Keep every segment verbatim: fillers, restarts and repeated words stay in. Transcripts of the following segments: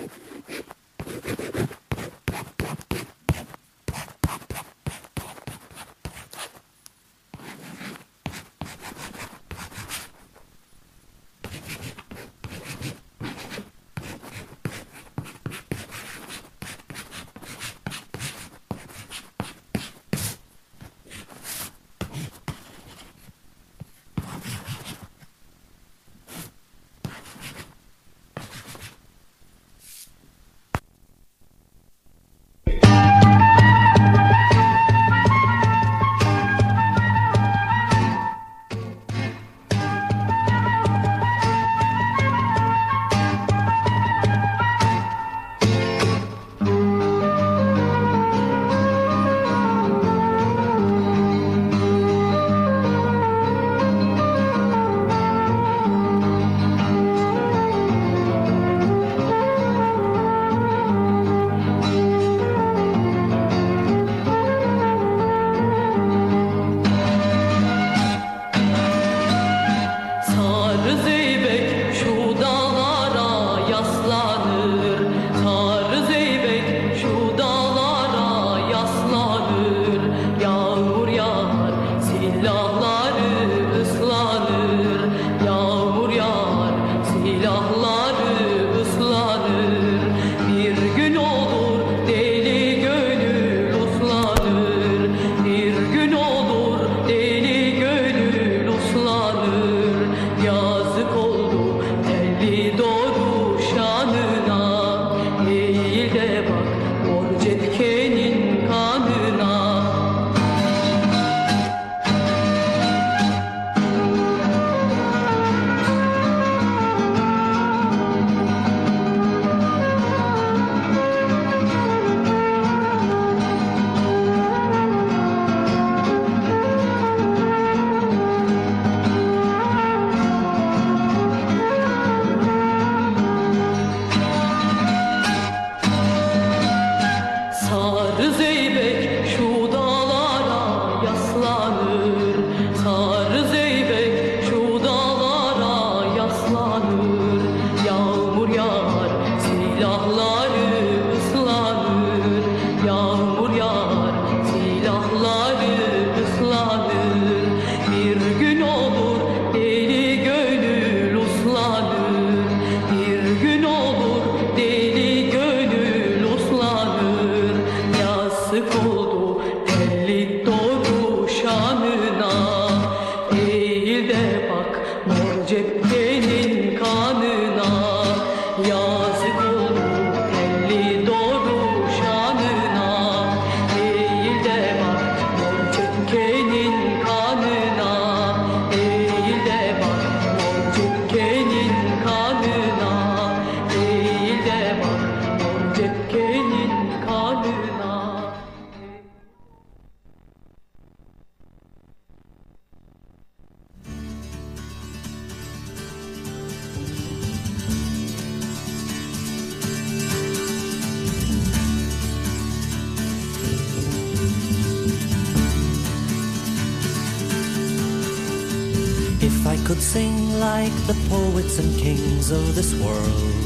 could sing like the poets and kings of this world,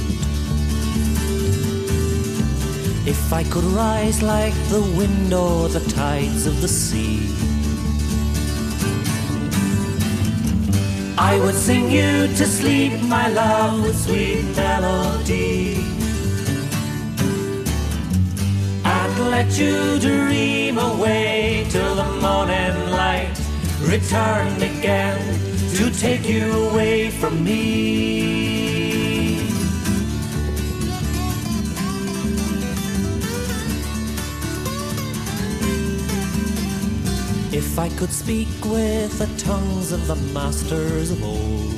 if I could rise like the wind or the tides of the sea, I would sing you to sleep, my love, with sweet melody, and let you dream away till the morning light returned again to take you away from me. If I could speak with the tongues of the masters of old,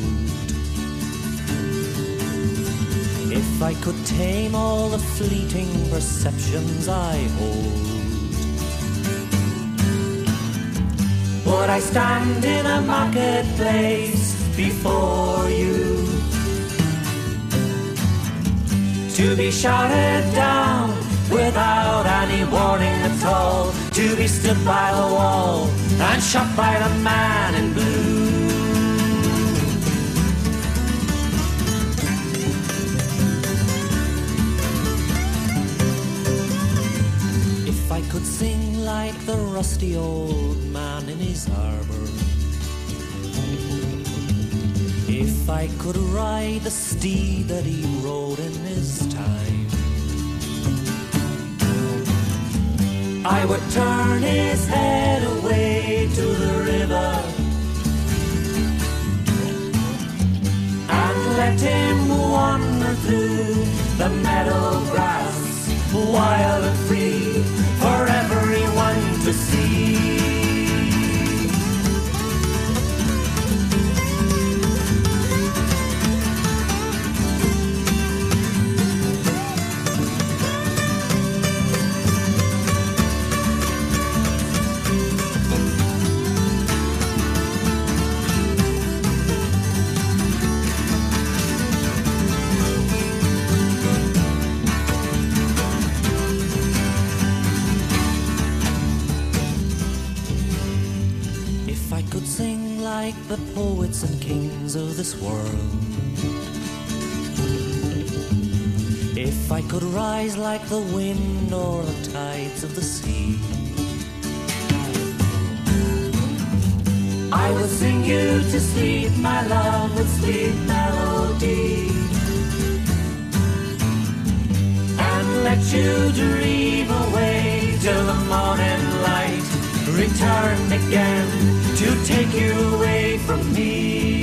if I could tame all the fleeting perceptions I hold, would I stand in a marketplace before you, to be shouted down without any warning at all, to be stood by the wall and shot by the man in blue? sing like the rusty old man in his harbor, if I could ride the steed that he rode in his time, I would turn his head away to the river and let him wander through the meadow grass, wild and free, for everyone to see. Like the poets and kings of this world, if I could rise like the wind or the tides of the sea, I would sing you to sleep, my love, with sweet melody, and let you dream away till the morning light returned again to take you away from me.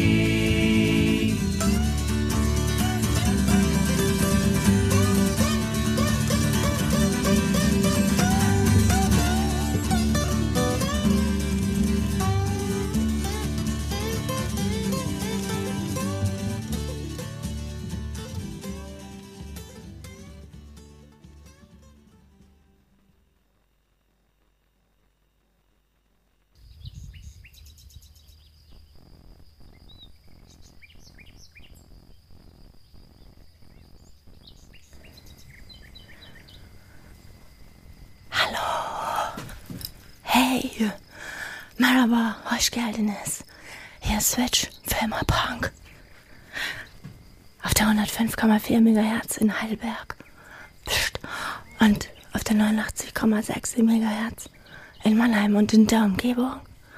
Hey, merhaba, hoş geldiniz. Hier ist Switch für immer Punk. Auf der hundertfünf Komma vier Megahertz in Heidelberg. Psst. Und auf der neunundachtzig Komma sechs Megahertz in Mannheim und in der Umgebung.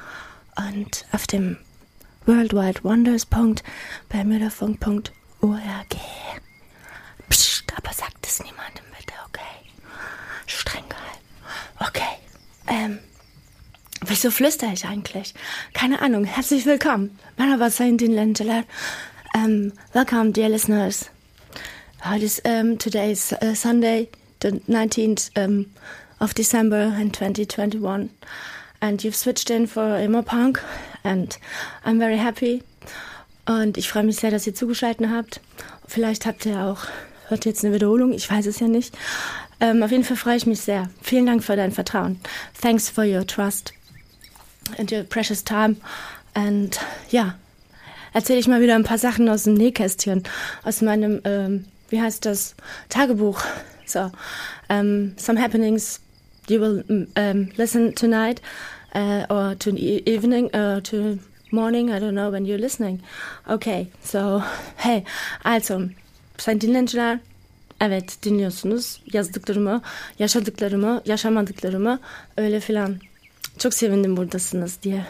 Und auf dem Worldwide Wonders Punkt bermudafunk Punkt org. Psst, aber sagt es niemandem bitte, okay? Streng geheim. Okay, ähm... Wieso flüstere ich eigentlich? Keine Ahnung. Herzlich willkommen. Merhaba sayın dinleyiciler. Um, welcome, dear listeners. It is, um, today is uh, Sunday, the nineteenth um, of December in twenty twenty-one. And you've switched in for Emo Punk. And I'm very happy. Und ich freue mich sehr, dass ihr zugeschaltet habt. Vielleicht habt ihr auch, hört jetzt eine Wiederholung. Ich weiß es ja nicht. Um, auf jeden Fall freue ich mich sehr. Vielen Dank für dein Vertrauen. Thanks for your trust. And your precious time. And ja, erzähle ich mal wieder ein paar Sachen aus dem Nähkästchen, aus meinem, ähm, wie heißt das, Tagebuch. So, um, some happenings you will um, listen tonight uh, or to evening or to morning, I don't know when you're listening. Okay, so, hey, also, sen dinleyiciler, evet dinliyorsunuz yazdıklarımı, yaşadıklarımı, yaşamadıklarımı öyle filan. Çok sevindim buradasınız diye.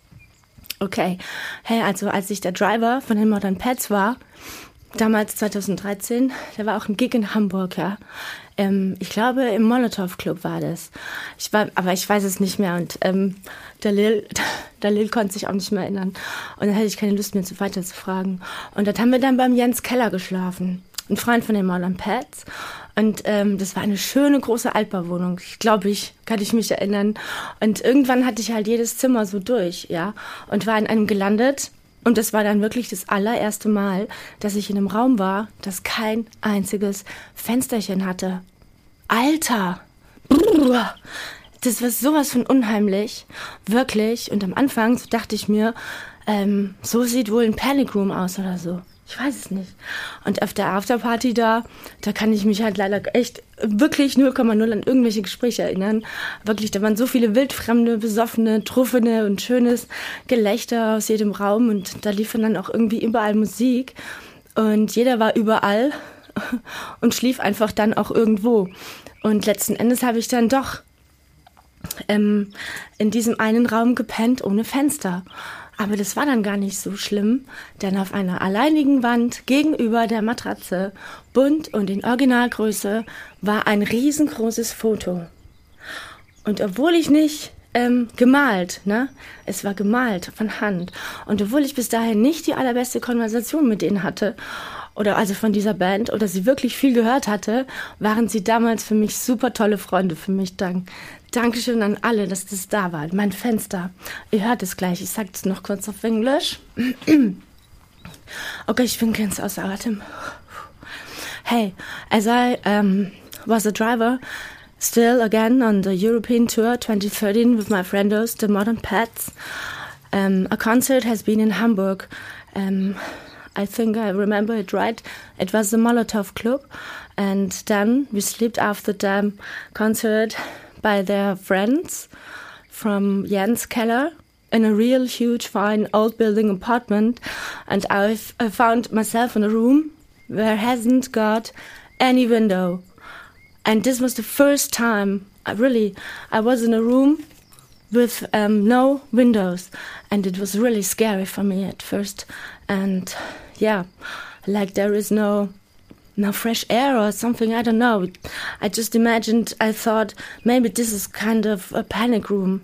Okay, hey, also als ich der Driver von den Modern Pets war, damals zwanzig dreizehn, da war auch ein Gig in Hamburg, ja. Ähm, ich glaube, im Molotov Club war das. Ich war, aber ich weiß es nicht mehr und ähm, der Lil, der Lil konnte sich auch nicht mehr erinnern. Und dann hatte ich keine Lust mehr, zu weiter zu fragen. Und dort haben wir dann beim Jens Keller geschlafen. Ein Freund von den Modern Pets. Und ähm, das war eine schöne, große Altbauwohnung. Ich glaube, ich kann ich mich erinnern. Und irgendwann hatte ich halt jedes Zimmer so durch, ja. Und war in einem gelandet. Und das war dann wirklich das allererste Mal, dass ich in einem Raum war, das kein einziges Fensterchen hatte. Alter! Brrr. Das war sowas von unheimlich. Wirklich. Und am Anfang so dachte ich mir, ähm, so sieht wohl ein Panic Room aus oder so. Ich weiß es nicht. Und auf der Afterparty da, da kann ich mich halt leider echt wirklich null Komma null an irgendwelche Gespräche erinnern. Wirklich, da waren so viele wildfremde, besoffene, truffene und schönes Gelächter aus jedem Raum. Und da lief dann auch irgendwie überall Musik. Und jeder war überall und schlief einfach dann auch irgendwo. Und letzten Endes habe ich dann doch ähm, in diesem einen Raum gepennt ohne Fenster. Aber das war dann gar nicht so schlimm, denn auf einer alleinigen Wand gegenüber der Matratze, bunt und in Originalgröße, war ein riesengroßes Foto. Und obwohl ich nicht ähm, gemalt, ne, es war gemalt von Hand, und obwohl ich bis dahin nicht die allerbeste Konversation mit denen hatte, oder also von dieser Band, oder sie wirklich viel gehört hatte, waren sie damals für mich super tolle Freunde für mich. Dank. Dankeschön an alle, dass das da war. Mein Fenster. Ihr hört es gleich. Ich sage es noch kurz auf Englisch. Okay, ich bin ganz außer Atem. Hey, as I um, was a driver, still again on the European tour twenty thirteen with my friendos, the Modern Pets, um, a concert has been in Hamburg. Um, I think I remember it right. It was the Molotov Club. And then we slept after the concert by their friends from Jens Keller in a real huge, fine, old building apartment. And I've, I found myself in a room where hasn't got any window. And this was the first time, I really, I was in a room with um, no windows. And it was really scary for me at first. And yeah, like there is no no fresh air or something, I don't know. I just imagined, I thought, maybe this is kind of a panic room.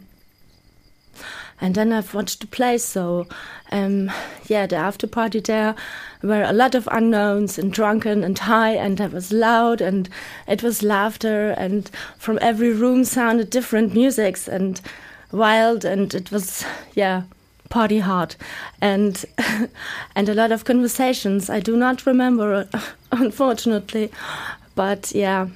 And then I've watched the place, so um, yeah, the after party there were a lot of unknowns and drunken and high, and it was loud and it was laughter, and from every room sounded different musics and wild, and it was, yeah, party hard, and and a lot of conversations. I do not remember, unfortunately, but yeah,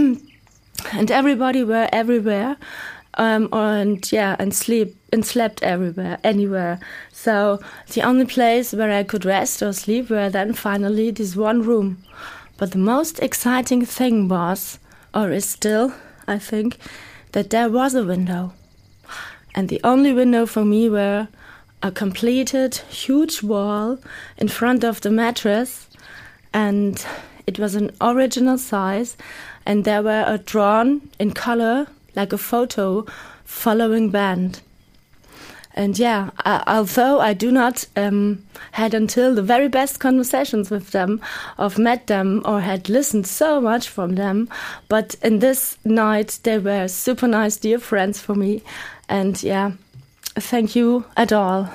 and everybody were everywhere, um, and yeah, and sleep and slept everywhere, anywhere. So the only place where I could rest or sleep were then finally this one room. But the most exciting thing was, or is still, I think, that there was a window, and the only window for me were a completed huge wall in front of the mattress, and it was an original size, and there were a drawn in color like a photo following band. And yeah, I, although I do not um, had until the very best conversations with them, or met them, or had listened so much from them, but in this night they were super nice, dear friends for me, and yeah, thank you at all.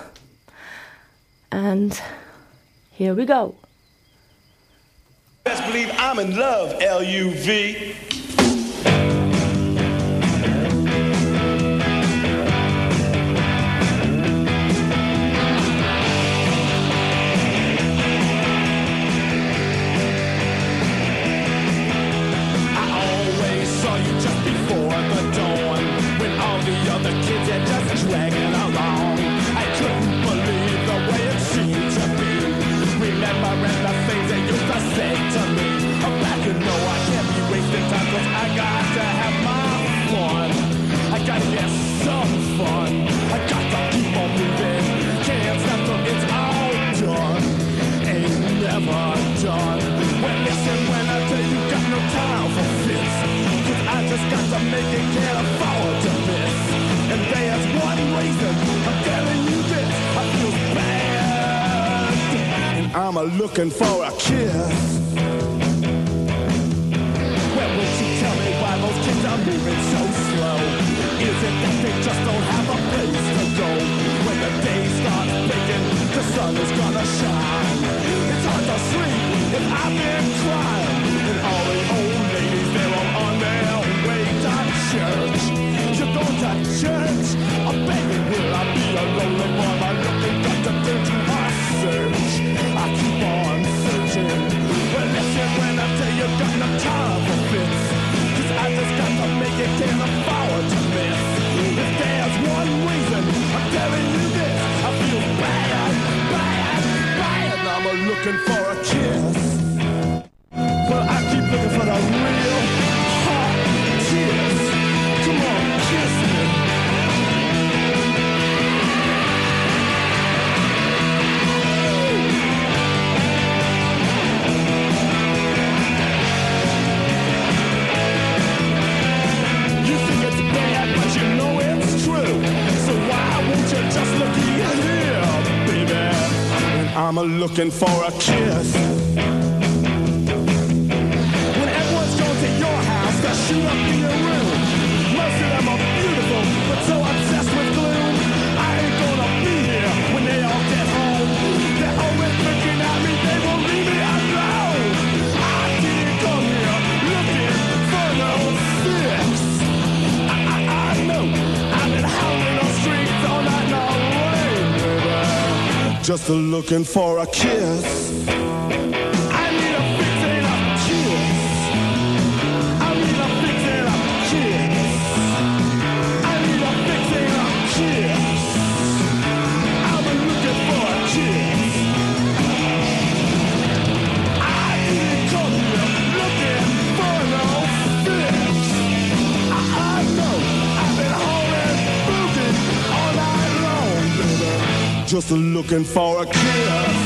And here we go. Best believe I'm in love, L U V. I'm a looking for a kiss. Well, won't you tell me why those kids are moving so slow? Is it that they just don't have a place to go? When the day starts breaking, the sun is gonna shine. It's hard to sleep if I've been crying. And all the old ladies, they're all on their way to church. You're going to church? Oh, baby, will I be a lonely boy? My looking got to do to my search. I keep on searching. Well, listen when I tell you, got no time for fits. Cause I just got to make it, can't afford to miss. If there's one reason, I'm telling you this, I feel bad, bad, bad. I'm a looking for a kiss. Well, I keep looking for the real hot kiss. Come on, kiss me. You think it's bad, but you know it I'm a looking for a kiss. When everyone's gone to your house, they'll shoot up in your room. Most of them are beautiful, but so obsessed with gloom. I ain't gonna be here when they all get home. They're always looking at me, they won't leave me alone. I didn't come here looking for no fix. I, I, I know I've been howling on streets all night long, baby. Just a looking for a kiss. I need a fix and a kiss. I need a fix and a kiss. I need a fix and a kiss. I'm looking for a kiss. I didn't come here looking for no fix. I, I know I've been hauling booting all night long, baby. Just a looking for a kiss.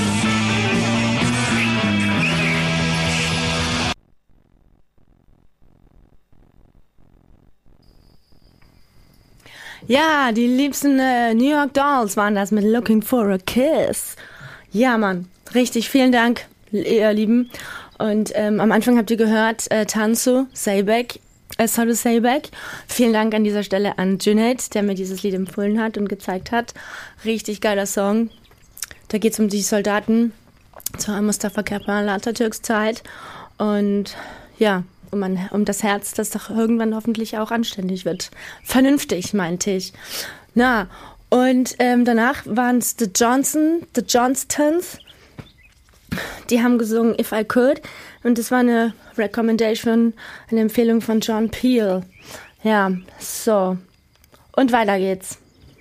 Ja, die liebsten äh, New York Dolls waren das mit Looking for a Kiss. Ja, Mann, richtig, vielen Dank, ihr Lieben. Und ähm, am Anfang habt ihr gehört, äh, Tansu, Sayback, äh, Saru Sayback. Vielen Dank an dieser Stelle an Junaid, der mir dieses Lied empfohlen hat und gezeigt hat. Richtig geiler Song. Da geht es um die Soldaten zur Mustafa Kemal Atatürks Zeit. Und ja, um, ein, um das Herz, das doch irgendwann hoffentlich auch anständig wird. Vernünftig, meinte ich. Na, und ähm, danach waren es The Johnson, The Johnstons. Die haben gesungen If I Could. Und das war eine Recommendation, eine Empfehlung von John Peel. Ja, so. Und weiter geht's.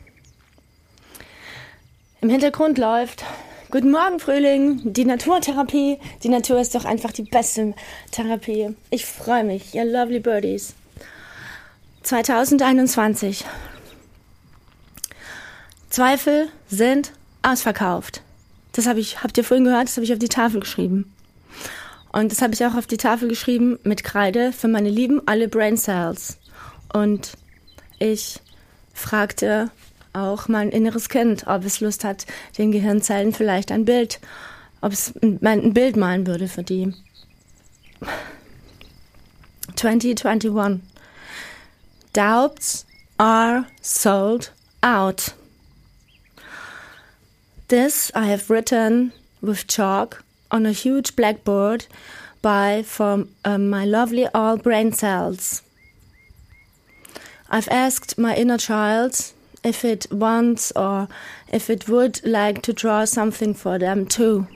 Im Hintergrund läuft Guten Morgen, Frühling, die Naturtherapie. Die Natur ist doch einfach die beste Therapie. Ich freue mich, ihr lovely birdies. zwanzig einundzwanzig. Zweifel sind ausverkauft. Das hab ich, habt ihr vorhin gehört, das habe ich auf die Tafel geschrieben. Und das habe ich auch auf die Tafel geschrieben mit Kreide für meine lieben alle Brain Cells. Und ich fragte auch mein inneres Kind, ob es Lust hat, den Gehirnzellen vielleicht ein Bild, ob es ein, ein Bild malen würde für die. twenty twenty-one. Doubts are sold out. This I have written with chalk on a huge blackboard by from uh, my lovely all brain cells. I've asked my inner child if it wants or if it would like to draw something for them too.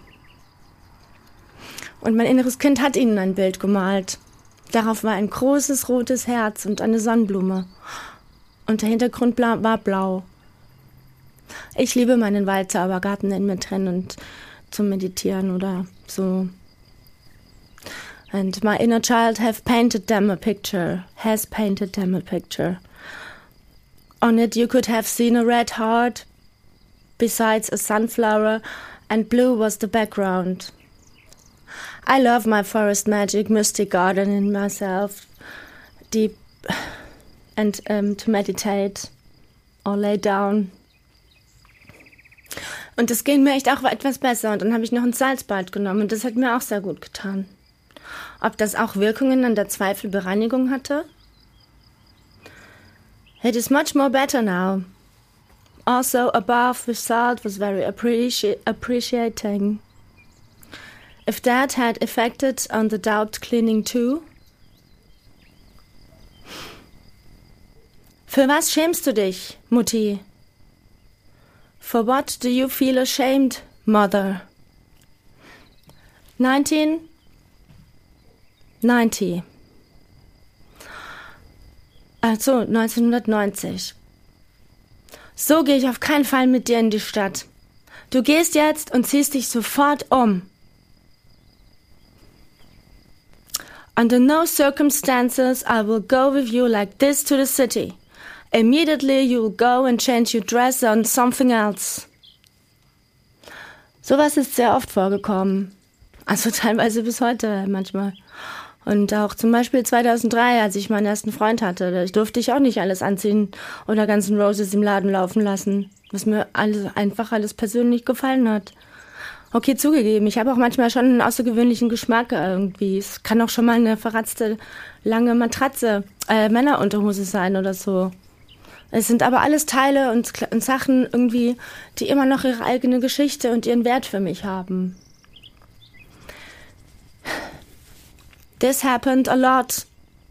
Und mein inneres Kind hat ihnen ein Bild gemalt. Darauf war ein großes rotes Herz und eine Sonnenblume. Und der Hintergrund bla- war blau. Ich liebe meinen Waldzaubergarten in mir drin und zum Meditieren oder so. And my inner child have painted them a picture, has painted them a picture. On it you could have seen a red heart, besides a sunflower, and blue was the background. I love my forest magic mystic garden in myself, deep, and um, to meditate or lay down. Und das ging mir echt auch etwas besser. Und dann habe ich noch ein Salzbad genommen und das hat mir auch sehr gut getan. Ob das auch Wirkungen an der Zweifelbereinigung hatte? It is much more better now. Also, above with salt was very appreci- appreciating. If that had affected on the doubt cleaning too. Für was schämst du dich, Mutti? For what do you feel ashamed, mother? nineteen ninety. Also neunzehnhundertneunzig. So gehe ich auf keinen Fall mit dir in die Stadt. Du gehst jetzt und ziehst dich sofort um. Under no circumstances I will go with you like this to the city. Immediately you will go and change your dress on something else. Sowas ist sehr oft vorgekommen. Also teilweise bis heute manchmal. Und auch zum Beispiel zweitausenddrei, als ich meinen ersten Freund hatte, da durfte ich auch nicht alles anziehen oder Guns N' Roses im Laden laufen lassen, was mir alles, einfach alles persönlich gefallen hat. Okay, zugegeben, ich habe auch manchmal schon einen außergewöhnlichen Geschmack irgendwie. Es kann auch schon mal eine verratzte, lange Matratze, äh, Männerunterhose sein oder so. Es sind aber alles Teile und, und Sachen irgendwie, die immer noch ihre eigene Geschichte und ihren Wert für mich haben. This happened a lot.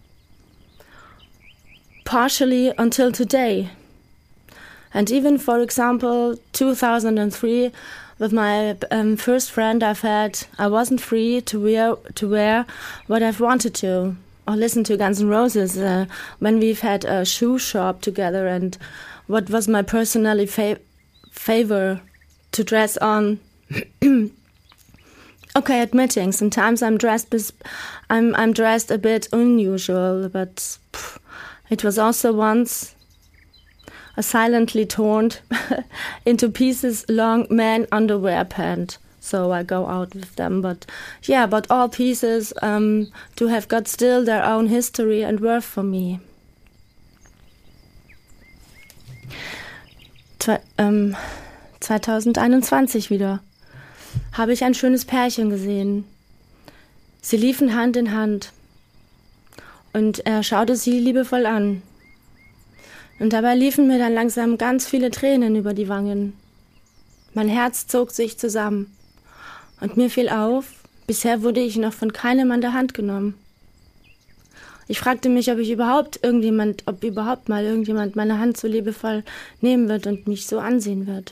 Partially until today. And even, for example, two thousand three, with my um, first friend I've had, I wasn't free to wear to wear what I've wanted to, or listen to Guns N' Roses uh, when we've had a shoe shop together, and what was my personally fa- favor to dress on. Okay, admitting sometimes I'm dressed, bis- I'm I'm dressed a bit unusual, but pff, it was also once a silently torn into pieces long man underwear pant. So I go out with them. But yeah, but all pieces um, do have got still their own history and worth for me. Zwei, ähm, zwanzig einundzwanzig wieder habe ich ein schönes Pärchen gesehen. Sie liefen Hand in Hand und er schaute sie liebevoll an. Und dabei liefen mir dann langsam ganz viele Tränen über die Wangen. Mein Herz zog sich zusammen. Und mir fiel auf, bisher wurde ich noch von keinem an der Hand genommen. Ich fragte mich, ob ich überhaupt irgendjemand, ob überhaupt mal irgendjemand meine Hand so liebevoll nehmen wird und mich so ansehen wird.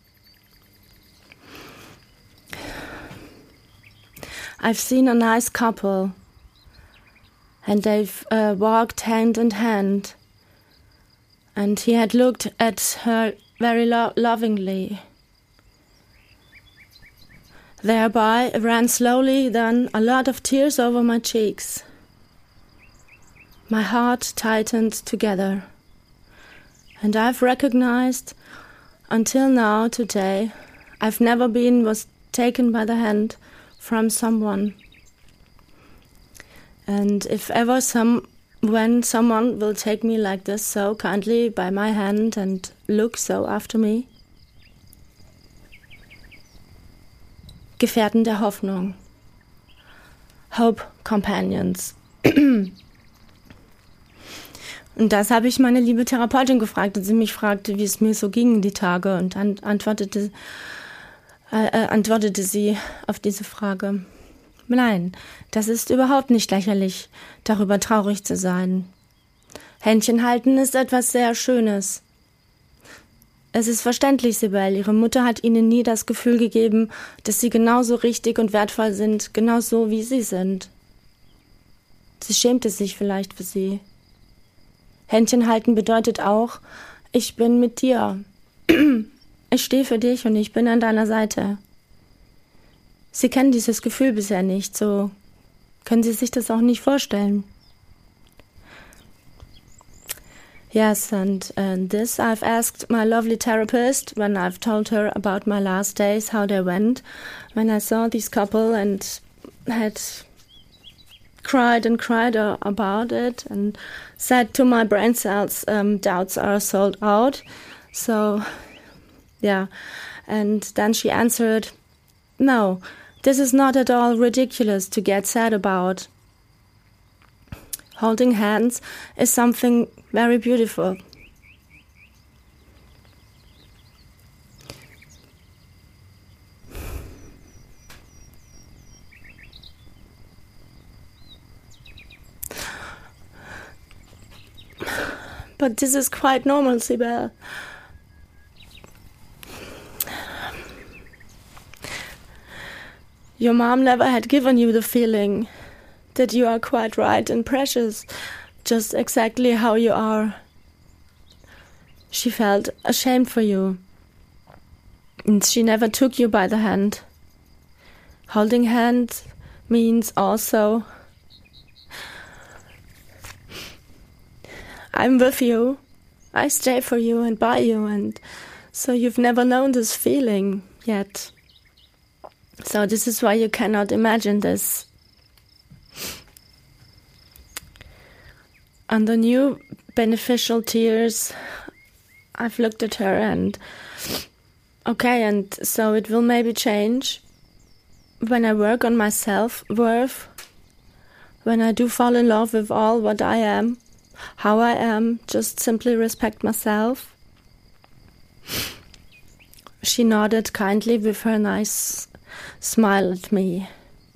I've seen a nice couple, and they've uh, walked hand in hand. And he had looked at her very lo- lovingly. Thereby ran slowly then a lot of tears over my cheeks. My heart tightened together. And I've recognized, until now, today, I've never been was taken by the hand from someone. And if ever some... When someone will take me like this so kindly by my hand and look so after me. Gefährten der Hoffnung. Hope Companions. Und das habe ich meine liebe Therapeutin gefragt und sie mich fragte, wie es mir so ging die Tage und an- antwortete, äh, äh, antwortete sie auf diese Frage. Nein, das ist überhaupt nicht lächerlich, darüber traurig zu sein. Händchen halten ist etwas sehr Schönes. Es ist verständlich, Sibel, ihre Mutter hat ihnen nie das Gefühl gegeben, dass sie genauso richtig und wertvoll sind, genauso wie sie sind. Sie schämte sich vielleicht für sie. Händchen halten bedeutet auch, ich bin mit dir. Ich stehe für dich und ich bin an deiner Seite. Sie kennen dieses Gefühl bisher nicht, so können Sie sich das auch nicht vorstellen. Yes, and, and this I've asked my lovely therapist when I've told her about my last days, how they went, when I saw this couple and had cried and cried about it and said to my brain cells, um, doubts are sold out. So, yeah, and then she answered, no, this is not at all ridiculous to get sad about. Holding hands is something very beautiful. But this is quite normal, Sibel. Your mom never had given you the feeling that you are quite right and precious, just exactly how you are. She felt ashamed for you, and she never took you by the hand. Holding hands means also, I'm with you, I stay for you and by you, and so you've never known this feeling yet. So this is why you cannot imagine this. On the new beneficial tears, I've looked at her and, okay, and so it will maybe change. when I work on my self-worth, when I do fall in love with all what I am, how I am, just simply respect myself. She nodded kindly with her nice smile at me.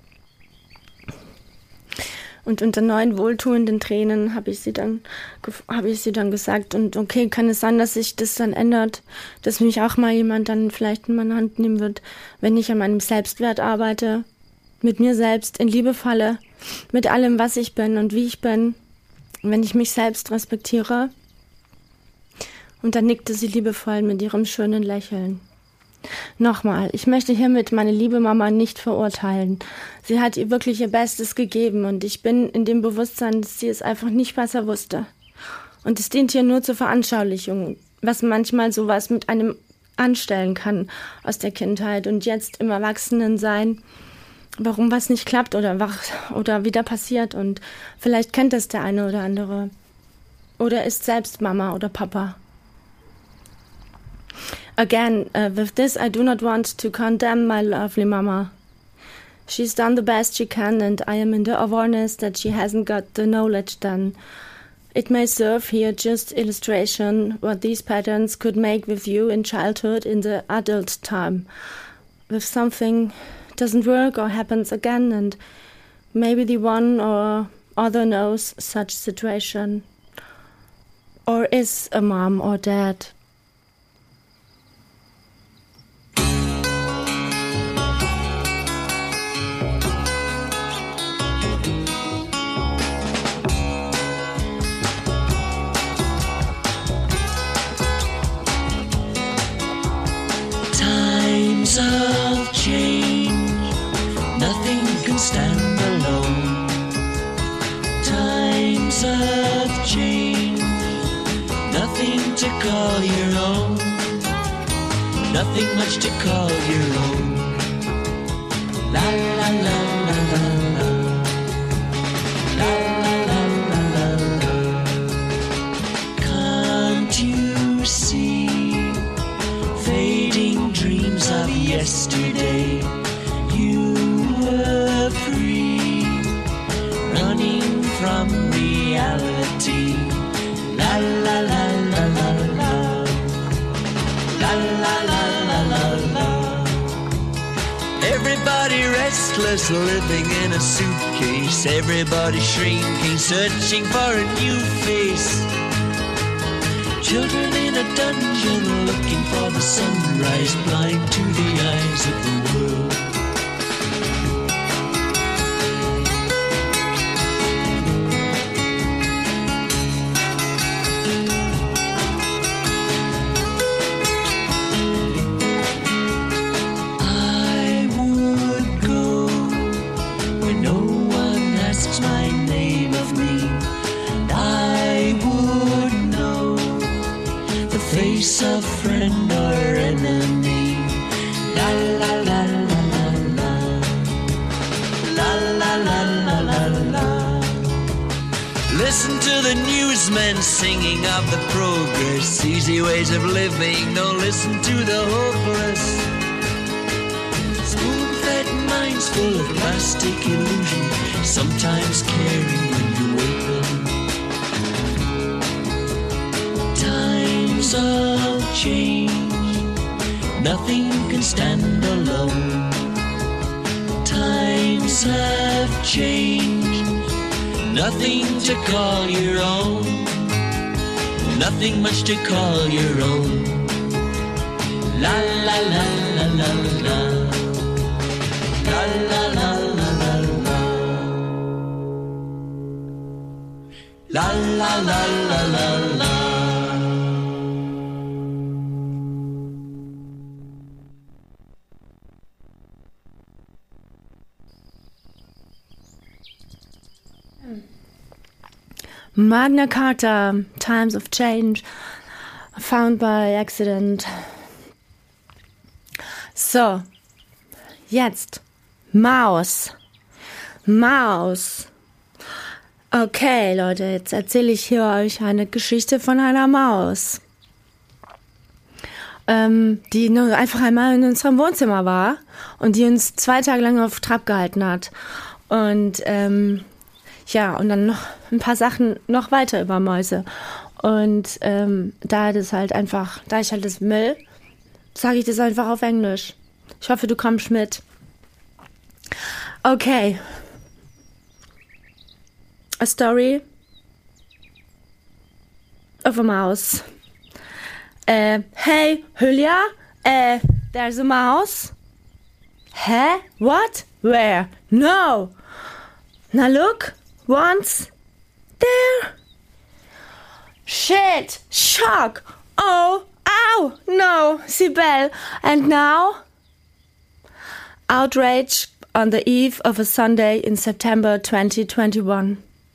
Und unter neuen wohltuenden Tränen habe ich sie dann, habe ich sie dann gesagt, und okay, kann es sein, dass sich das dann ändert, dass mich auch mal jemand dann vielleicht in meine Hand nehmen wird, wenn ich an meinem Selbstwert arbeite, mit mir selbst in Liebe falle, mit allem, was ich bin und wie ich bin, wenn ich mich selbst respektiere. Und dann nickte sie liebevoll mit ihrem schönen Lächeln. Nochmal, ich möchte hiermit meine liebe Mama nicht verurteilen. Sie hat ihr wirklich ihr Bestes gegeben und ich bin in dem Bewusstsein, dass sie es einfach nicht besser wusste. Und es dient hier nur zur Veranschaulichung, was manchmal sowas mit einem anstellen kann aus der Kindheit und jetzt im Erwachsenensein, warum was nicht klappt oder, was, oder wieder passiert. Und vielleicht kennt das der eine oder andere. Oder ist selbst Mama oder Papa. Again, uh, with this I do not want to condemn my lovely mama. She's done the best she can and I am in the awareness that she hasn't got the knowledge done. It may serve here just illustration what these patterns could make with you in childhood in the adult time. If something doesn't work or happens again and maybe the one or other knows such situation or is a mom or dad. Of change, nothing can stand alone. Times of change, nothing to call your own. Nothing much to call your own. La la la la la la. La la la la la la. Can't you see? Fading dreams of yesterday, you were free, running from reality. La la la la la la, la la la la la la. Everybody restless, living in a suitcase. Everybody shrinking, searching for a new face. Children in a dungeon looking for the sunrise, blind to the eyes of the world. I would go where no one asks my name of me. And I would know the face of friend or enemy. La la la la la la. La la la la la la. Listen to the newsmen singing of the progress, easy ways of living. Don't listen to the hopeless. Spoon-fed minds full of plastic illusion, sometimes caring when you wake them. Times of change, nothing can stand alone. Times have changed, nothing to call your own. Nothing much to call your own. La la la la la la. La la la la la la. La la la la la la. Magna Carta, Times of Change, found by accident. So, jetzt Maus. Maus. Okay, Leute, jetzt erzähle ich hier euch eine Geschichte von einer Maus. ähm, die nur einfach einmal in unserem Wohnzimmer war und die uns zwei Tage lang auf Trab gehalten hat. Und ähm, ja, und dann noch ein paar Sachen noch weiter über Mäuse. Und ähm, da das halt einfach, da ich halt das will, sage ich das einfach auf Englisch. Ich hoffe, du kommst mit. Okay. A story of a mouse. Uh, hey, Julia, uh, there's a mouse. Huh? What? Where? No. Now look, once. There. Shit! Shock! Oh! Ow! No! Sibel! And now? Outrage on the eve of a Sunday in September twenty twenty-one.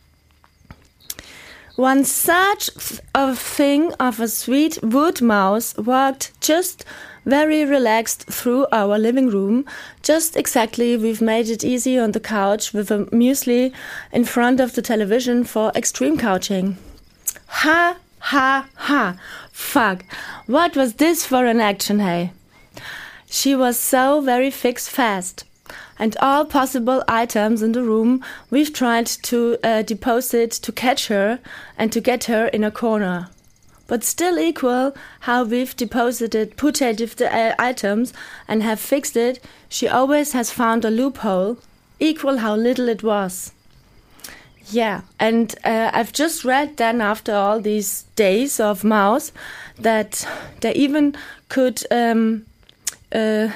One such a thing of a sweet wood mouse walked just very relaxed through our living room. Just exactly, we've made it easy on the couch with a muesli in front of the television for extreme couching. Ha, ha, ha. Fuck. What was this for an action, hey? She was so very fixed fast. And all possible items in the room, we've tried to uh, deposit to catch her and to get her in a corner. But still equal how we've deposited putative uh, items and have fixed it, she always has found a loophole, equal how little it was. Yeah, and uh, I've just read then after all these days of mouse that they even could um, uh,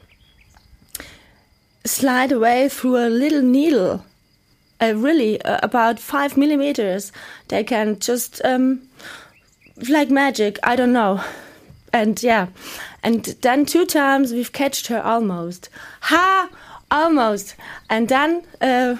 slide away through a little needle, uh, really uh, about five millimeters. They can just, um, like magic, I don't know. And yeah, and then two times we've catched her almost. Ha! Almost. And then... Uh,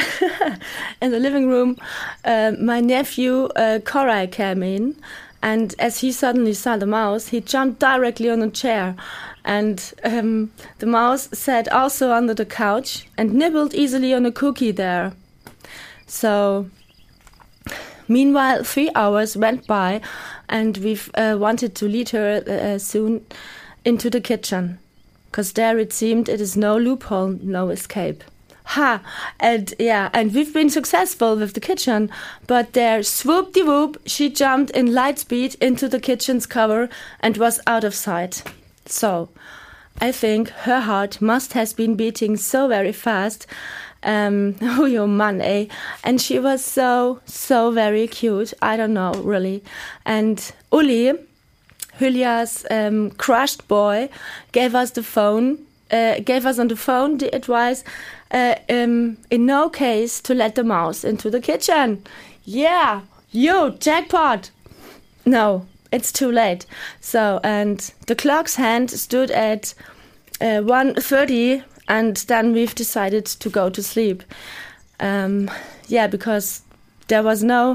in the living room, uh, my nephew uh, Koray came in, and as he suddenly saw the mouse, he jumped directly on a chair, and um, the mouse sat also under the couch and nibbled easily on a cookie there. So, meanwhile, three hours went by, and we've uh, wanted to lead her uh, soon into the kitchen, because there it seemed it is no loophole, no escape. Ha! And yeah, and we've been successful with the kitchen, but there, swoop-de-whoop, she jumped in light speed into the kitchen's cover and was out of sight. So, I think her heart must have been beating so very fast. Um, oh, your man, eh? And she was so, so very cute. I don't know, really. And Uli, Julia's um, crushed boy, gave us the phone, uh, gave us on the phone the advice, Uh, um, in no case to let the mouse into the kitchen. Yeah, you, jackpot! No, it's too late. So, and the clock's hand stood at uh, one thirty, and then we've decided to go to sleep. Um, yeah, because there was no,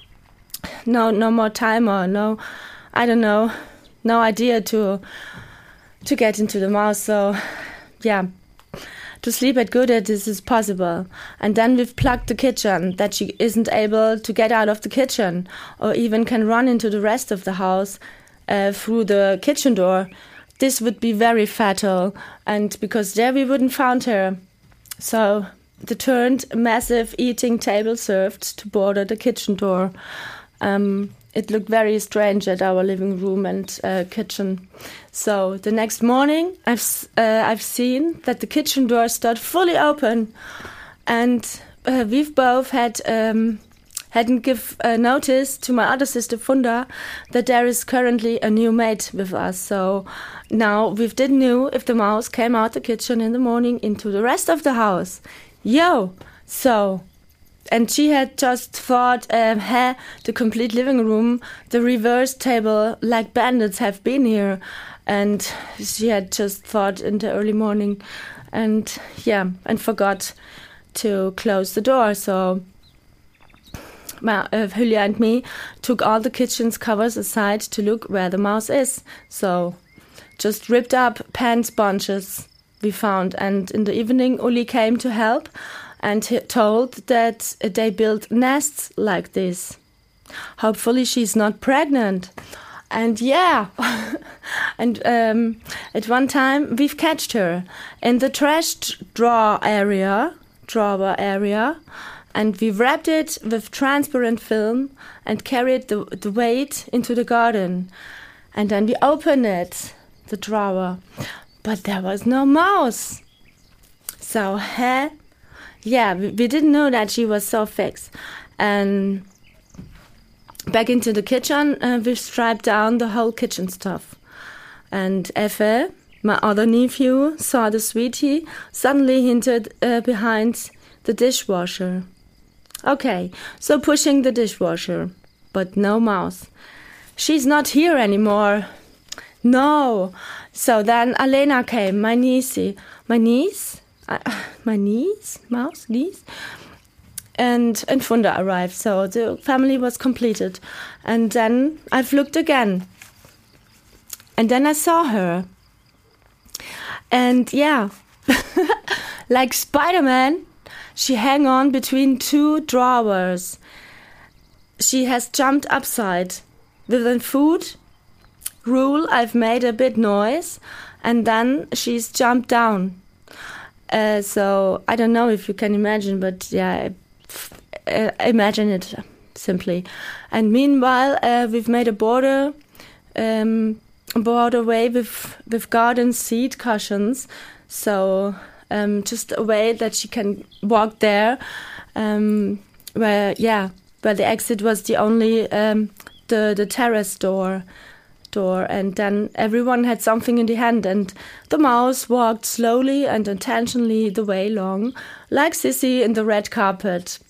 no, no more timer, no, I don't know, no idea to, to get into the mouse. So, yeah. To sleep at good as this is possible. And then we've plugged the kitchen, that she isn't able to get out of the kitchen or even can run into the rest of the house uh, through the kitchen door. This would be very fatal, and because there we wouldn't found her. So the turned massive eating table served to border the kitchen door. Um, it looked very strange at our living room and uh, kitchen. So the next morning, I've uh, I've seen that the kitchen door stood fully open, and uh, we've both had um, hadn't give uh, notice to my other sister Funda that there is currently a new maid with us. So now we didn't know if the mouse came out the kitchen in the morning into the rest of the house. Yo, so. And she had just thought, um, hey, the complete living room, the reverse table, like bandits have been here. And she had just thought in the early morning and, yeah, and forgot to close the door. So my, uh, Julia and me took all the kitchen's covers aside to look where the mouse is. So just ripped up pan sponges we found. And in the evening, Uli came to help. And he told that they build nests like this. Hopefully she's not pregnant. And yeah, and um, at one time we've catched her in the trash drawer area, drawer area, and we wrapped it with transparent film and carried the, the weight into the garden. And then we opened it, the drawer, but there was no mouse. So, huh? Yeah, we, we didn't know that she was so fixed. And back into the kitchen, uh, we stripped down the whole kitchen stuff. And Effe, my other nephew, saw the sweetie suddenly hinted uh, behind the dishwasher. Okay, so pushing the dishwasher, but no mouse. She's not here anymore. No. So then Alena came, my niece, my niece, uh, my niece, mouse, niece, and and Funda arrived. So the family was completed, and then I've looked again, and then I saw her, and yeah, like Spider-Man, she hang on between two drawers. She has jumped upside. Within food rule, I've made a bit noise, and then she's jumped down. Uh, so I don't know if you can imagine, but yeah, uh, imagine it simply. And meanwhile, uh, we've made a border, um, borderway with with garden seat cushions. So um, just a way that she can walk there, um, where yeah, where the exit was the only. Um, The, the terrace door, door, and then everyone had something in the hand, and the mouse walked slowly and intentionally the way long, like Sissy in the red carpet.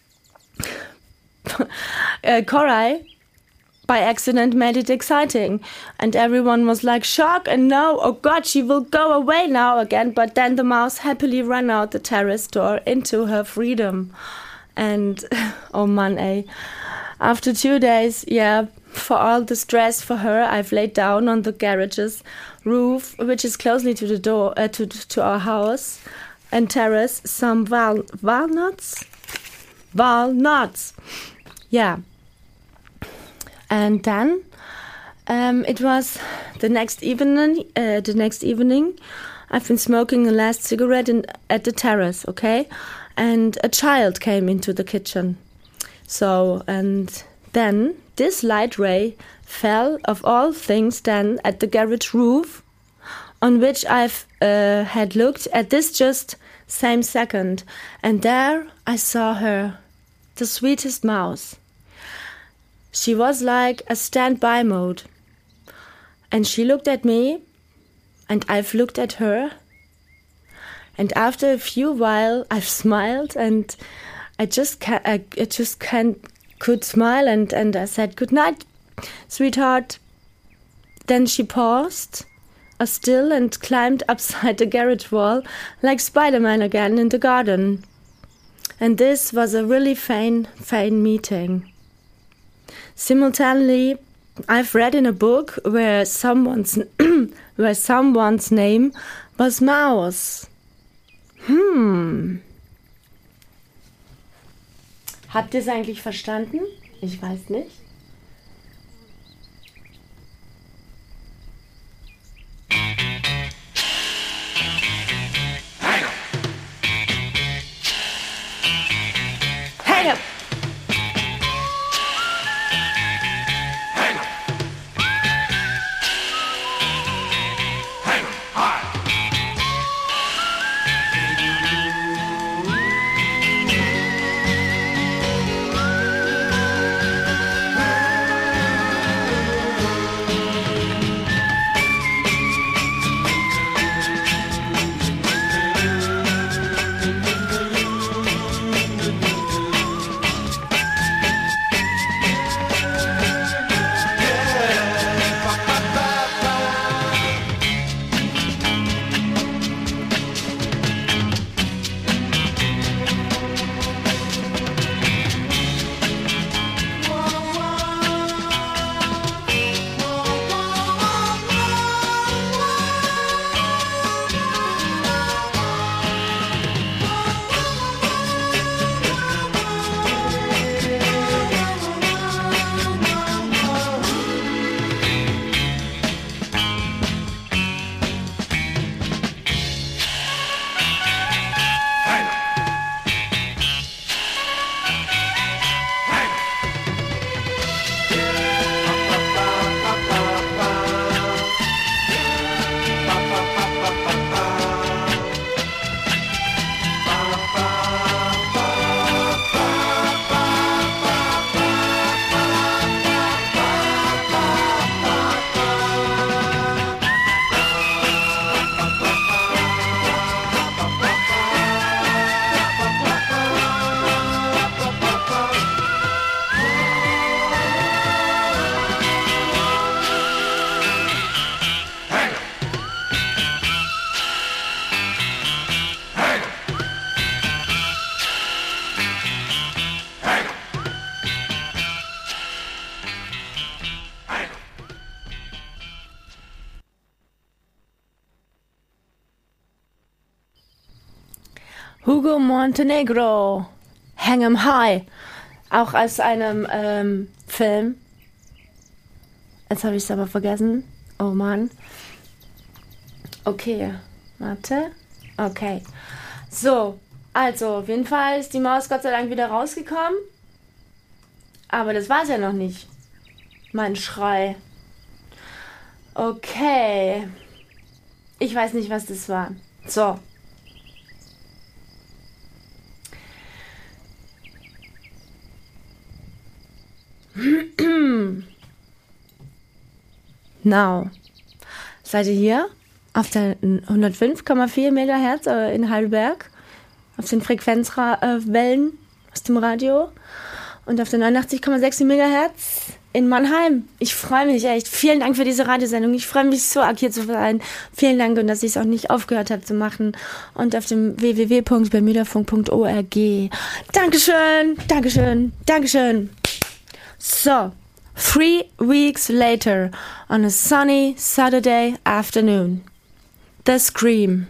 uh, Koray, by accident, made it exciting, and everyone was like shocked and no, oh God, she will go away now again. But then the mouse happily ran out the terrace door into her freedom, and oh man, eh. After two days, yeah, for all the stress for her, I've laid down on the garage's roof, which is closely to the door, uh, to to our house, and terrace some wal walnuts, walnuts, yeah. And then um, it was the next evening. Uh, the next evening, I've been smoking the last cigarette in, at the terrace, okay, and a child came into the kitchen. So, and then this light ray fell, of all things, then at the garage roof, on which I've uh, had looked at this just same second. And there I saw her, the sweetest mouse. She was like a standby mode. And she looked at me, and I've looked at her. And after a few while, I've smiled, and I just can I, I just can could smile, and, and I said, "Good night, sweetheart." Then she paused, uh, still, and climbed upside the garage wall like Spider-Man again in the garden. And this was a really fine, fine meeting. Simultaneously, I've read in a book where someone's where someone's name was Mouse. Hmm. Habt ihr es eigentlich verstanden? Ich weiß nicht. Hang 'em! Hang 'em! Hang 'em! Hang 'em high! Hugo Montenegro, Hang 'em High, auch aus einem ähm, Film. Jetzt habe ich es aber vergessen. Oh Mann. Okay, warte. Okay. So, also auf jeden Fall ist die Maus Gott sei Dank wieder rausgekommen. Aber das war's ja noch nicht. Mein Schrei. Okay. Ich weiß nicht, was das war. So. Now. Seid ihr hier auf der hundertfünf Komma vier Megahertz in Heidelberg, auf den Frequenzwellen aus dem Radio und auf der neunundachtzig Komma sechs Megahertz in Mannheim. Ich freue mich echt. Vielen Dank für diese Radiosendung. Ich freue mich so arg hier zu sein. Vielen Dank und dass ich es auch nicht aufgehört habe zu machen. Und auf dem w w w punkt bermuderfunk punkt org. Dankeschön, Dankeschön, Dankeschön. So, three weeks later, on a sunny Saturday afternoon, the scream.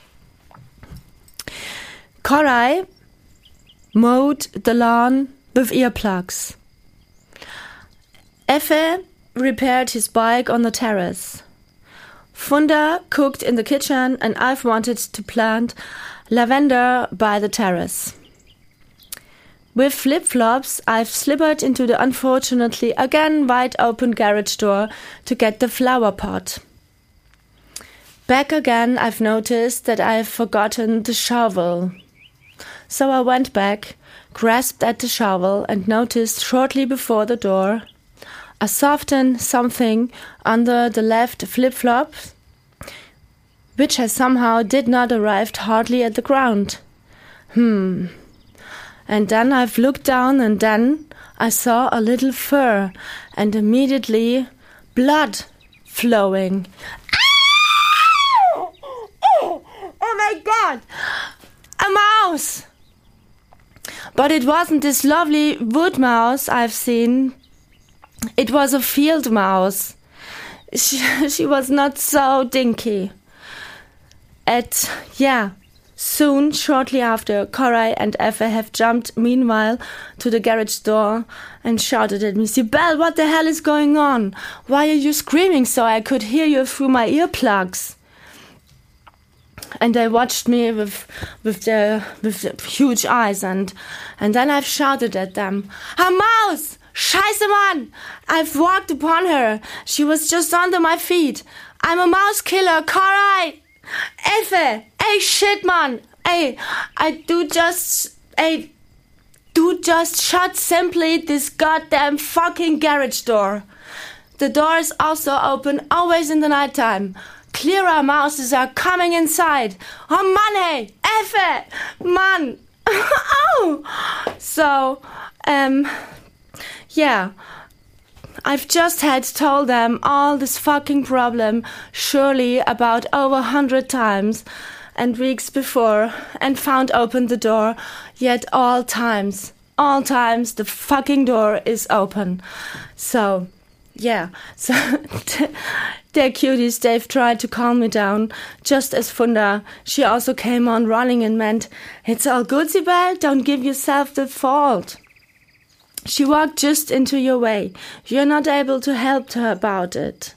Koray mowed the lawn with earplugs. Effe repaired his bike on the terrace. Funda cooked in the kitchen and I've wanted to plant lavender by the terrace. With flip-flops, I've slippered into the unfortunately again wide-open garage door to get the flower pot. Back again, I've noticed that I've forgotten the shovel. So I went back, grasped at the shovel, and noticed shortly before the door a softened something under the left flip-flop, which has somehow did not arrive hardly at the ground. Hmm... And then I've looked down and then I saw a little fur and immediately blood flowing. Ow! Oh, oh my God! A mouse! But it wasn't this lovely wood mouse I've seen. It was a field mouse. She, she was not so dinky. At, yeah... Soon, shortly after, Koray and Effe have jumped, meanwhile, to the garage door and shouted at me, "Sibel, what the hell is going on? Why are you screaming so I could hear you through my earplugs?" And they watched me with with their with their huge eyes, and and then I've shouted at them, "A mouse! Scheiße, Mann! I've walked upon her. She was just under my feet. I'm a mouse killer, Koray! Effe! Hey, shit, man! Hey, I do just... Hey, do just shut simply this goddamn fucking garage door. The door is also open, always in the nighttime. Clearer mouses are coming inside. Oh, man, hey! Effe! Man! Oh! So, um... yeah... I've just had told them all this fucking problem, surely about over a hundred times and weeks before, and found open the door, yet all times, all times the fucking door is open. So, yeah, so their cuties, they've tried to calm me down, just as Funda, she also came on running and meant, "It's all good, Sibel, don't give yourself the fault. She walked just into your way. You're not able to help her about it."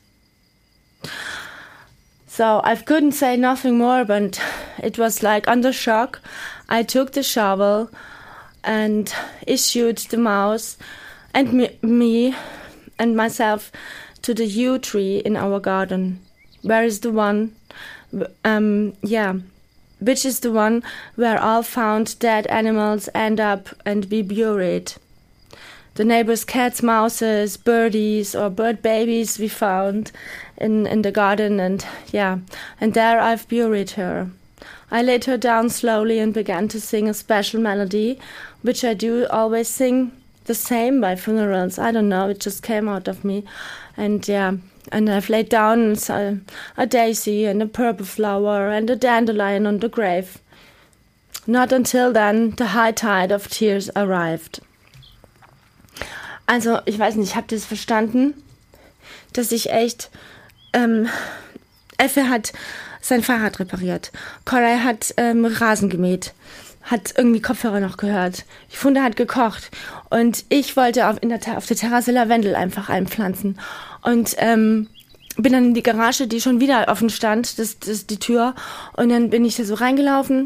So I couldn't say nothing more, but it was like under shock. I took the shovel and issued the mouse and me, me and myself to the yew tree in our garden. Where is the one? Um, yeah. Which is the one where all found dead animals end up and be buried. The neighbors' cats, mouses, birdies, or bird babies we found in, in the garden, and yeah, and there I've buried her. I laid her down slowly and began to sing a special melody, which I do always sing the same by funerals. I don't know, it just came out of me. And yeah, and I've laid down a, a daisy and a purple flower and a dandelion on the grave. Not until then the high tide of tears arrived. Also, ich weiß nicht, habt ihr es verstanden? Dass ich echt, ähm, Effe hat sein Fahrrad repariert. Corey hat ähm, Rasen gemäht. Hat irgendwie Kopfhörer noch gehört. Die Funde hat gekocht. Und ich wollte auf, in der, auf der Terrasse Lavendel einfach einpflanzen. Und ähm, bin dann in die Garage, die schon wieder offen stand, das, das die Tür. Und dann bin ich da so reingelaufen,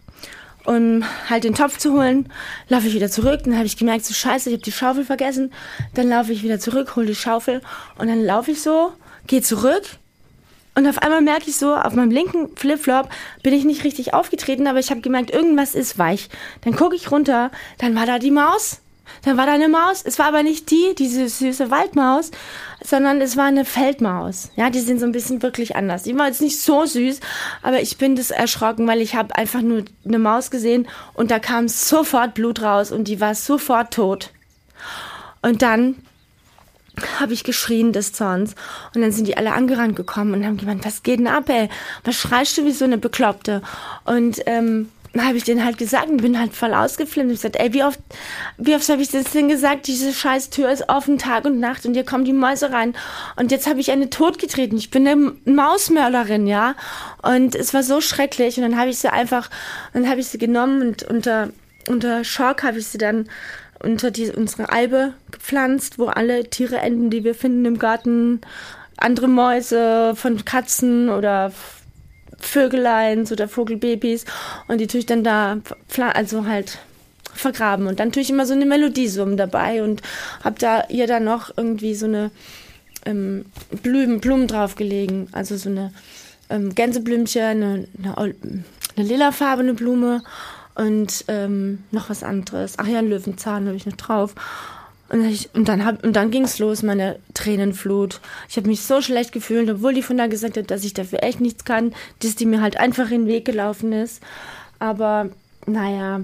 um halt den Topf zu holen. Laufe ich wieder zurück. Dann habe ich gemerkt, so scheiße, ich habe die Schaufel vergessen. Dann laufe ich wieder zurück, hole die Schaufel. Und dann laufe ich so, gehe zurück. Und auf einmal merke ich so, auf meinem linken Flipflop bin ich nicht richtig aufgetreten, aber ich habe gemerkt, irgendwas ist weich. Dann gucke ich runter, dann war da die Maus. Dann war da eine Maus. Es war aber nicht die, diese süße Waldmaus, sondern es war eine Feldmaus. Ja, die sind so ein bisschen wirklich anders. Die war jetzt nicht so süß, aber ich bin das erschrocken, weil ich habe einfach nur eine Maus gesehen und da kam sofort Blut raus und die war sofort tot. Und dann habe ich geschrien des Zorns. Und dann sind die alle angerannt gekommen und haben gemeint, was geht denn ab, ey? Was schreist du wie so eine Bekloppte? Und ähm, dann habe ich denen halt gesagt und bin halt voll ausgeflimmt. Ich habe gesagt, ey, wie oft, wie oft habe ich das denn gesagt? Diese scheiß Tür ist offen Tag und Nacht und hier kommen die Mäuse rein. Und jetzt habe ich eine totgetreten. Ich bin eine Mausmörderin, ja? Und es war so schrecklich. Und dann habe ich sie einfach, dann habe ich sie genommen und unter, unter Schock habe ich sie dann unter die, unsere Albe gepflanzt, wo alle Tiere enden, die wir finden im Garten, andere Mäuse von Katzen oder Vögeleins oder Vogelbabys und die tue ich dann da, also halt vergraben und dann tue ich immer so eine Melodiesummen dabei und habe da ihr dann noch irgendwie so eine ähm, Blumen, Blumen draufgelegen, also so eine ähm, Gänseblümchen, eine, eine, eine lilafarbene Blume und ähm, noch was anderes. Ach ja, einen Löwenzahn habe ich noch drauf. Und, ich, und dann, hab, und dann ging es los, meine Tränenflut. Ich habe mich so schlecht gefühlt, obwohl die von da gesagt hat, dass ich dafür echt nichts kann, dass die mir halt einfach in den Weg gelaufen ist. Aber naja,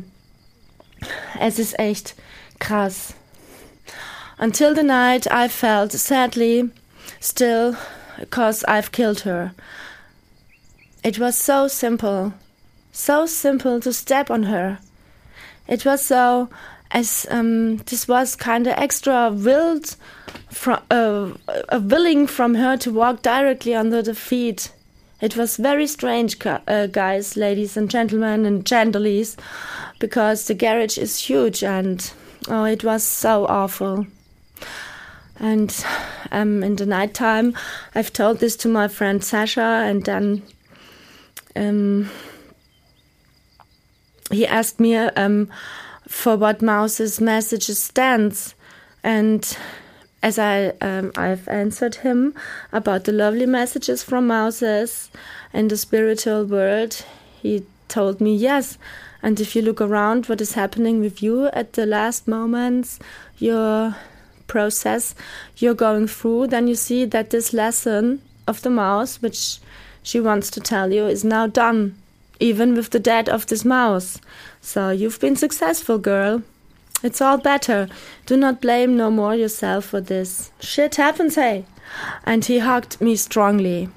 es ist echt krass. Until the night I felt sadly still because I've killed her. It was so simple. So simple to step on her. It was so, as um, this was kind of extra willed, from, uh, a willing from her to walk directly under the feet. It was very strange, uh, guys, ladies and gentlemen and gentleys, because the garage is huge and oh, it was so awful. And um, in the night time, I've told this to my friend Sasha, and then um, he asked me um, for what Mouse's message stands, and as I um, I've answered him about the lovely messages from Mouses and the spiritual world, he told me yes. And if you look around, what is happening with you at the last moments, your process you're going through, then you see that this lesson of the mouse, which she wants to tell you, is now done. Even with the death of this mouse. So you've been successful, girl. It's all better. Do not blame no more yourself for this. Shit happens, hey. And he hugged me strongly.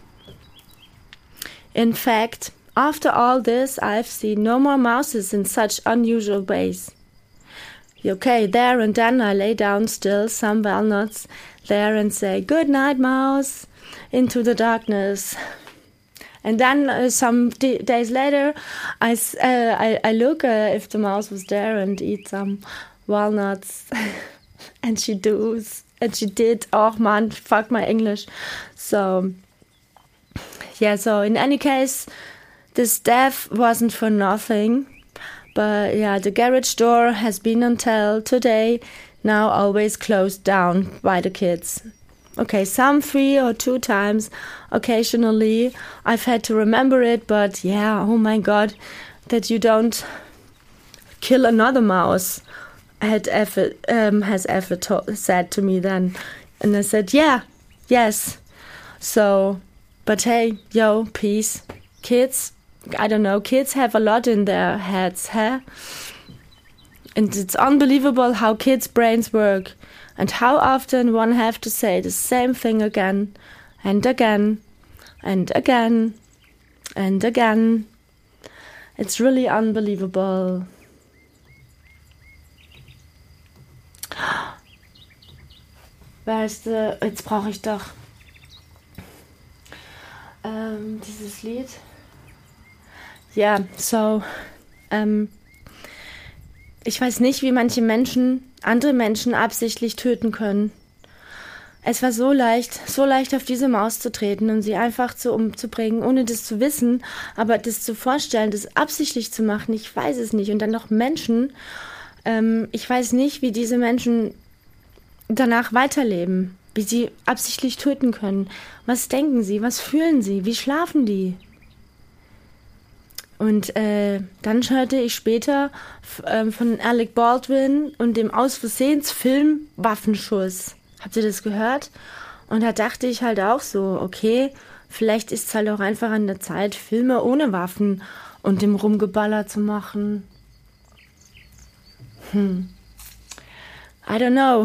In fact, after all this, I've seen no more mouses in such unusual ways. Okay, there and then I lay down still some walnuts there and say, good night, mouse, into the darkness. And then uh, some d- days later, I, uh, I, I look uh, if the mouse was there and eat some walnuts. And she does. And she did. Oh man, fuck my English. So, yeah, so in any case, this death wasn't for nothing. But yeah, the garage door has been until today now always closed down by the kids. Okay, some three or two times, occasionally, I've had to remember it, but yeah, oh my God, that you don't kill another mouse, had ever, um, has ever to- said to me then. And I said, yeah, yes. So, but hey, yo, peace. Kids, I don't know, kids have a lot in their heads, huh? And it's unbelievable how kids' brains work. And how often one have to say the same thing again and again and again and again. It's really unbelievable. Weißt du, jetzt brauche ich doch ähm, dieses Lied. Ja, yeah, so, ähm, ich weiß nicht, wie manche Menschen andere Menschen absichtlich töten können. Es war so leicht, so leicht auf diese Maus zu treten und sie einfach zu umzubringen, ohne das zu wissen, aber das zu vorstellen, das absichtlich zu machen, ich weiß es nicht. Und dann noch Menschen, ähm, ich weiß nicht, wie diese Menschen danach weiterleben, wie sie absichtlich töten können. Was denken sie, was fühlen sie, wie schlafen die? Und äh, dann hörte ich später f- äh, von Alec Baldwin und dem Aus-Versehens-Film Waffenschuss. Habt ihr das gehört? Und da dachte ich halt auch so, okay, vielleicht ist es halt auch einfach an der Zeit, Filme ohne Waffen und dem Rumgeballer zu machen. Hm. I don't know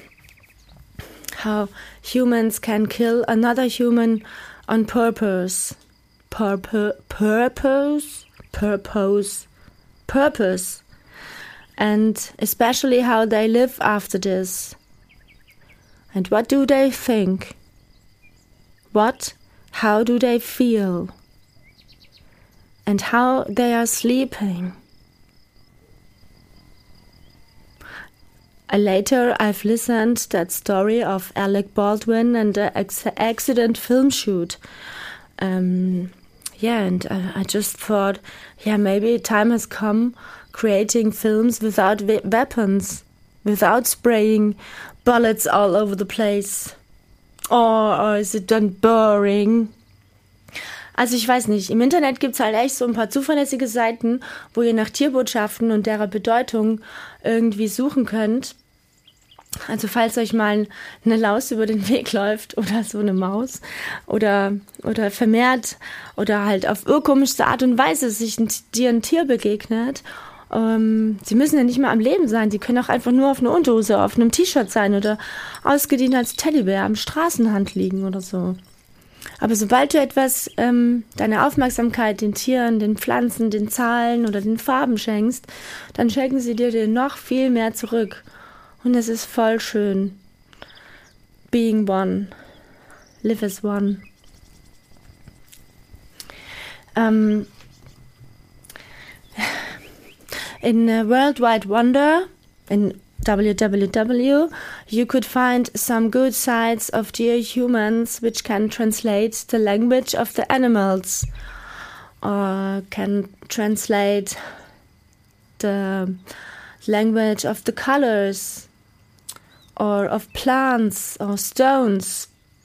how humans can kill another human on purpose. Purpo- purpose? Purpose. Purpose. And especially how they live after this. And what do they think? What, how do they feel? And how they are sleeping? Uh, later, I've listened that story of Alec Baldwin and the ex- accident film shoot. Um, yeah, and I, I just thought, yeah, maybe time has come creating films without we- weapons, without spraying bullets all over the place. Or, or is it then boring? Also ich weiß nicht, im Internet gibt's halt echt so ein paar zuverlässige Seiten, wo ihr nach Tierbotschaften und deren Bedeutung irgendwie suchen könnt. Also falls euch mal eine Laus über den Weg läuft oder so eine Maus oder, oder vermehrt oder halt auf urkomischste Art und Weise sich ein, dir ein Tier begegnet, ähm, sie müssen ja nicht mehr am Leben sein, sie können auch einfach nur auf einer Unterhose, auf einem T-Shirt sein oder ausgedient als Teddybär am Straßenrand liegen oder so. Aber sobald du etwas, ähm, deine Aufmerksamkeit den Tieren, den Pflanzen, den Zahlen oder den Farben schenkst, dann schenken sie dir dir noch viel mehr zurück. Und es ist voll schön. Being one. Live as one. Um, in uh, World Wide Wonder, in W W W, you could find some good sites of dear humans which can translate the language of the animals or can translate the language of the colors or of plants or stones.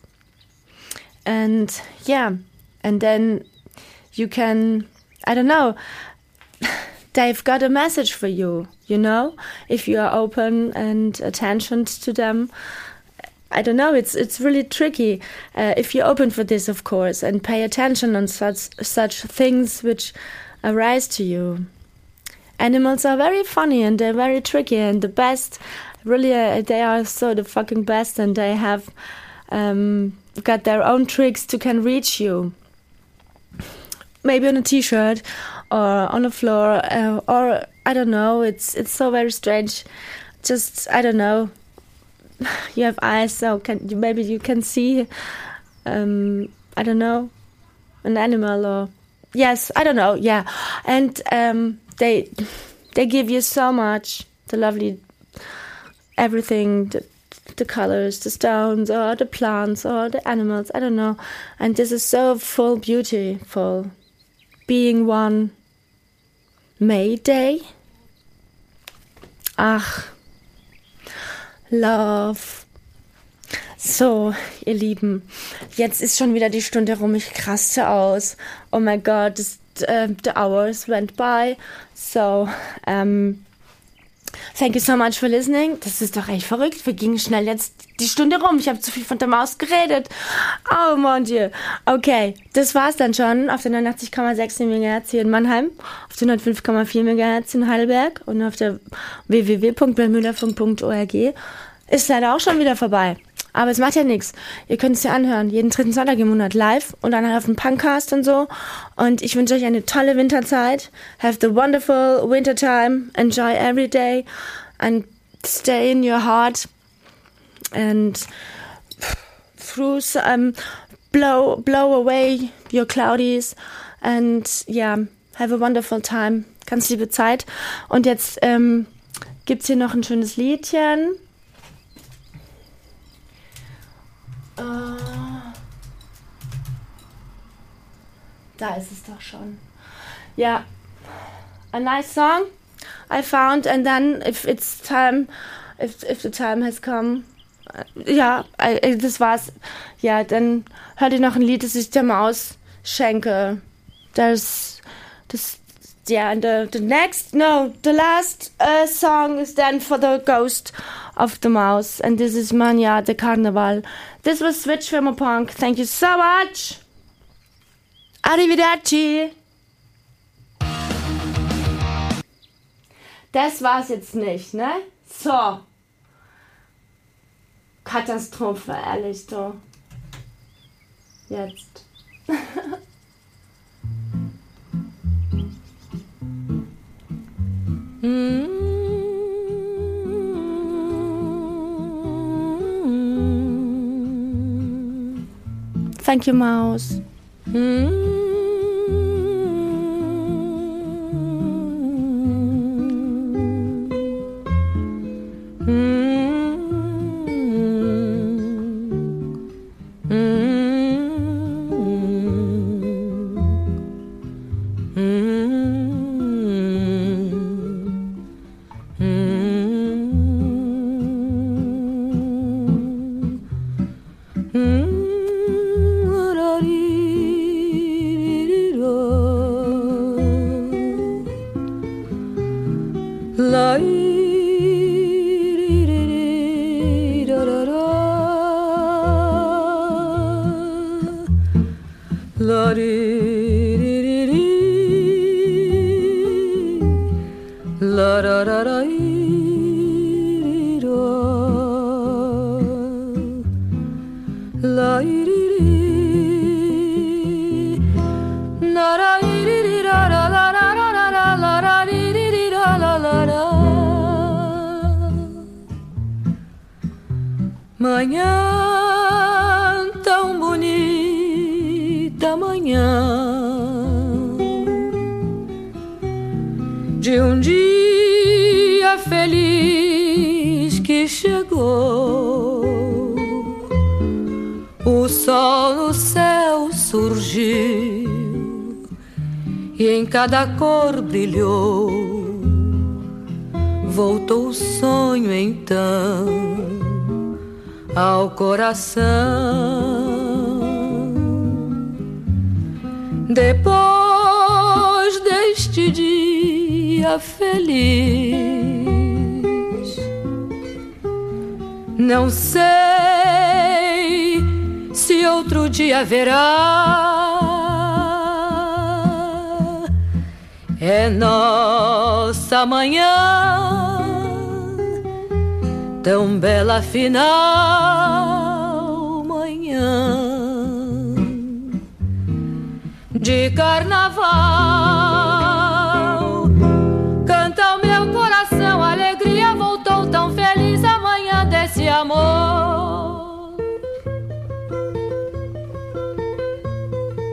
And yeah, and then you can, I don't know, they've got a message for you, you know, if you are open and attention to them. I don't know, it's it's really tricky uh, if you're open for this, of course, and pay attention on such such things which arise to you. Animals are very funny and they're very tricky and the best, really, uh, they are so the fucking best and they have um, got their own tricks to can reach you. Maybe on a t-shirt or on the floor uh, or I don't know, it's it's so very strange. Just, I don't know, you have eyes, so can you, maybe you can see, um, I don't know, an animal or, yes, I don't know, yeah. And um, they they give you so much, the lovely, everything, the, the colors, the stones, or the plants, or the animals, I don't know. And this is so full beautiful. Being one. May Day. Ach. Love. So, ihr Lieben, jetzt ist schon wieder die Stunde rum, ich raste aus. Oh my God, this, uh, the hours went by. So, um, thank you so much for listening. Das ist doch echt verrückt. Wir gingen schnell jetzt die Stunde rum. Ich habe zu viel von der Maus geredet. Oh mon Dieu. Okay, das war's dann schon auf der neunundachtzig Komma sechs Megahertz hier in Mannheim, auf der hundertfünf Komma vier Megahertz in Heidelberg und auf der w w w punkt bermuderfunk punkt org. Ist leider auch schon wieder vorbei. Aber es macht ja nichts. Ihr könnt es ja anhören. Jeden dritten Sonntag im Monat live und dann halt auf dem Punkcast und so. Und ich wünsche euch eine tolle Winterzeit. Have the wonderful winter time. Enjoy every day. And stay in your heart. And through some blow blow away your cloudies and yeah, have a wonderful time. Ganz liebe Zeit. Und jetzt ähm, gibt's hier noch ein schönes Liedchen. Uh, da ist es doch schon. Ja, a nice song I found, and then if it's time, if if the time has come, uh, ja, I, das war's. Ja, dann hört ihr noch ein Lied, das ich dir mal ausschenke. There's this. Yeah, and the, the next, no, the last uh, song is then for the ghost of the mouse. And this is Mania de Carnaval. This was Switch Punk. Thank you so much. Arrivederci. Das war's jetzt nicht, ne? So. Katastrophe, ehrlich, so. Jetzt. Thank you, Mouse. Manhã tão bonita, manhã de um dia feliz que chegou. O sol no céu surgiu e em cada cor brilhou. Voltou o sonho então ao coração. Depois deste dia feliz, não sei se outro dia haverá. É nossa manhã tão bela final, manhã de carnaval.